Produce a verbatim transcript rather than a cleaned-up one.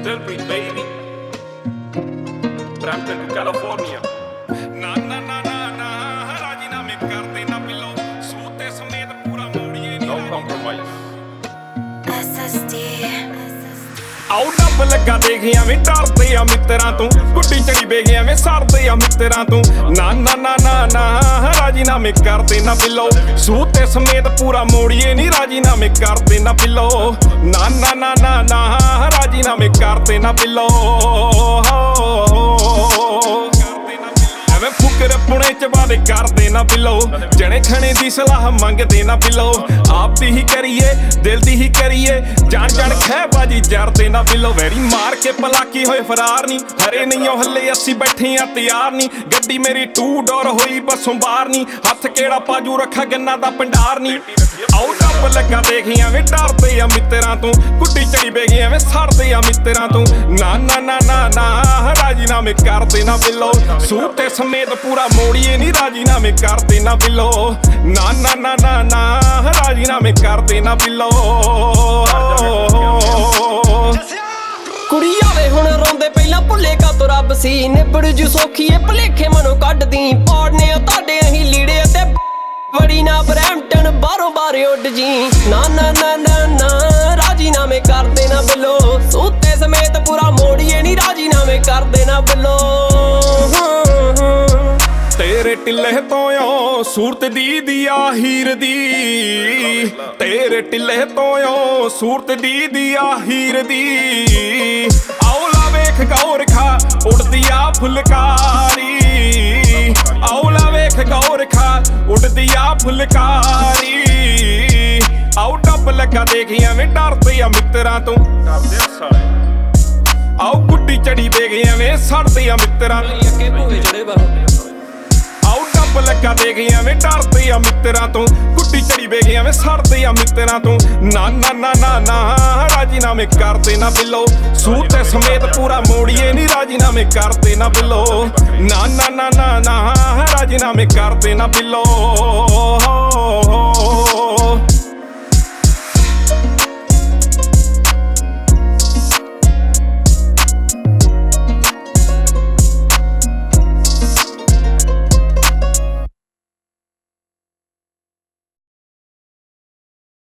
Dilpreet, baby. Brampton to California. Na na na na na, ਰਾਜੀਨਾਮੇ ਕਰਦੇ ਨਾ ਬਿੱਲੋ, ਸੂਤੇ ਸਮੇਤ ਪੂਰਾ ਮੋੜੀਏ ਨੀ। No compromise. S S D ਆਉ ਡੱਬ ਲੱਗਾ ਦੇਖਿਆ ਵੇ ਡਰਦੇ ਆ ਮਿੱਤਰਾਂ ਤੋਂ, ਗੁੱਡੀ ਚੜੀ ਬੇਗਿਆ ਵੇ ਸੜਦੇ ਆ ਮਿੱਤਰਾਂ ਤੋਂ। ਨਾ ਨਾ ਨਾ ਨਾ ਨਾ, ਰਾਜੀਨਾਮੇ ਕਰਦੇ ਨਾ ਬਿੱਲੋ, ਸੂਤੇ ਸਮੇਤ ਪੂਰਾ ਮੋੜੀਏ ਨੀ। ਰਾਜੀਨਾਮੇ ਕਰਦੇ ਨਾ ਬਿੱਲੋ, ਨਾ ਨਾ ਨਾ ਨਾ ਨਾ, ਰਾਜੀਨਾਮੇ ਕਰਦੇ ਨਾ ਬਿੱਲੋ। ਐਵੇਂ ਫੁਕਰ ਪੁਣੇ ਚ ਵਾਦੇ ਕਰਦੇ ਨਾ ਬਿੱਲੋ, ਜਣੇ ਖਣੇ ਦੀ ਸਲਾਹ ਮੰਗਦੇ ਨਾ ਬਿੱਲੋ। ਆਪ ਦੀ ਹੀ ਕਰੀਏ, ਦਿਲ ਦੀ ਹੀ ਕਰੀਏ, ਜਾਣ ਜਾਣ ਖਹਿ ਬਾਜੀ ਜਰਦੇ ਨਾ ਬਿੱਲੋ। ਵੈਰੀ ਮਾਰ ਕੇ ਪਲਾਕੀ ਹੋਏ ਫਰਾਰ ਨੀ, ਹਰੇ ਨਹੀਂ ਉਹ ਹੱਲੇ ਅਸੀਂ ਬੈਠੇ ਆ ਤਿਆਰ ਨੀ। ਗੱਡੀ ਮੇਰੀ ਟੂ ਡੋਰ ਹੋਈ ਬੱਸੋਂ ਬਾਹਰ ਨੀ, ਹੱਥ ਕਿਹੜਾ ਪਾਜੂ ਰੱਖਾ ਗੰਨਾ ਦਾ ਭੰਡਾਰ ਨੀ। ਆਉ ਡੱਬ ਲੱਗਾ ਦੇਖਿਆ ਵੇ ਡਰਦੇ ਆ ਮਿੱਤਰਾਂ ਤੋਂ, ਗੁੱਡੀ ਚੜੀ ਬੇਗਿਆ ਵੇ ਸੜਦੇ ਆ ਮਿੱਤਰਾਂ ਤੋਂ। ਨਾ ਨਾ ਨਾ ਨਾ ਨਾ, ਰਾਜੀਨਾਮੇ ਕਰਦੇ ਨਾ ਬਿੱਲੋ, ਸੂਤੇ ਸਮੇਤ ਪੂਰਾ ਮੋੜੀਏ ਨੀ। ਰਾਜੀਨਾਮੇ ਕਰਦੇ ਨਾ ਬਿੱਲੋ, ਨਾ ਨਾ ਨਾ ਨਾ ਨਾ, ਰਾਜੀਨਾਮੇ ਕਰਦੇ ਨਾ ਬਿੱਲੋ। ਕੁੜੀ ਆਵੇ ਹੁਣ ਰੋਂਦੇ ਪਹਿਲਾਂ ਭੁੱਲੇ ਕਾ ਤੋ ਰੱਬ ਸੀ, ਨਿਬੜ ਜੂ ਸੌਖੀ ਏ ਭਲੇਖੇ ਮਨੋਂ ਕੱਢਦੀ। ਪਾੜਨੇ ਆ ਤੁਹਾਡੇ ਅਹੀਂ ਲੀੜੇ ਤੇ ਬੜੀ ਨਾ ਬਰੈਂਪਟਨ ਬਾਹਰੋਂ ਬਾਹਰ ਉੱਡ ਜੀ। ਨਾ ਨਾ ਨਾ ਨਾ ਨਾ, ਰਾਜੀਨਾਮੇ ਕਰਦੇ ਨਾ ਬਿੱਲੋ, ਸੂਤੇ ਸਮੇਤ ਪੂਰਾ ਮੋੜੀਏ ਨੀ। ਰਾਜੀਨਾਮੇ ਕਰਦੇ ਨਾ ਬਿੱਲੋ। ਤੇਰੇ ਟਿੱਲੇ ਤੋਂ ਓ ਸੂਰਤ ਦੀ ਦੀਆ ਹੀਰ ਦੀ, ਤੇਰੇ ਟਿੱਲੇ ਤੋਂ ਓ ਸੂਰਤ ਦੀ ਦੀਆ ਹੀਰ ਦੀ। ਆਉਲਾ ਵੇਖ ਗੌਰ ਖਾ ਉੜਦੀ ਆ ਫੁਲਕਾਰੀ, ਆਉਲਾ ਵੇਖ ਗੌਰ ਖਾ ਉੜਦੀ ਆ ਫੁਲਕਾਰੀ। ਆਉ ਡੱਬ ਲੱਗਾ ਦੇਖਿਆ ਵੇ ਡਰਦੇ ਆ ਮਿੱਤਰਾਂ ਤੋਂ, ਡਰਦੇ ਆ ਸਾਲੇ। ਆਉ ਗੁੱਡੀ ਚੜੀ ਬੇਗਿਆ ਵੇ ਸੜਦੇ ਆ ਮਿੱਤਰਾਂ ਤੋਂ। ਅੱਗੇ ਭੂਏ ਚੜੇ ਬਾ ਆਉ ਡੱਬ ਲੱਗਾ ਦੇਖਿਆ ਵੇ ਡਰਦੇ ਆ ਮਿੱਤਰਾਂ ਤੋਂ, ਗੁੱਡੀ ਚੜੀ ਬੇਗਿਆ ਵੇ ਸੜਦੇ ਆ ਮਿੱਤਰਾਂ ਤੋਂ। ਨਾ ਨਾ ਨਾ ਨਾ ਨਾ, ਰਾਜੀਨਾਮੇ ਕਰਦੇ ਨਾ ਬਿੱਲੋ, ਸੂਤੇ ਸਮੇਤ ਪੂਰਾ ਮੋੜੀਏ ਨੀ। ਰਾਜੀਨਾਮੇ ਕਰਦੇ ਨਾ ਬਿੱਲੋ, ਨਾ ਨਾ ਨਾ ਨਾ ਨਾ, ਰਾਜੀਨਾਮੇ ਕਰਦੇ ਨਾ ਬਿੱਲੋ।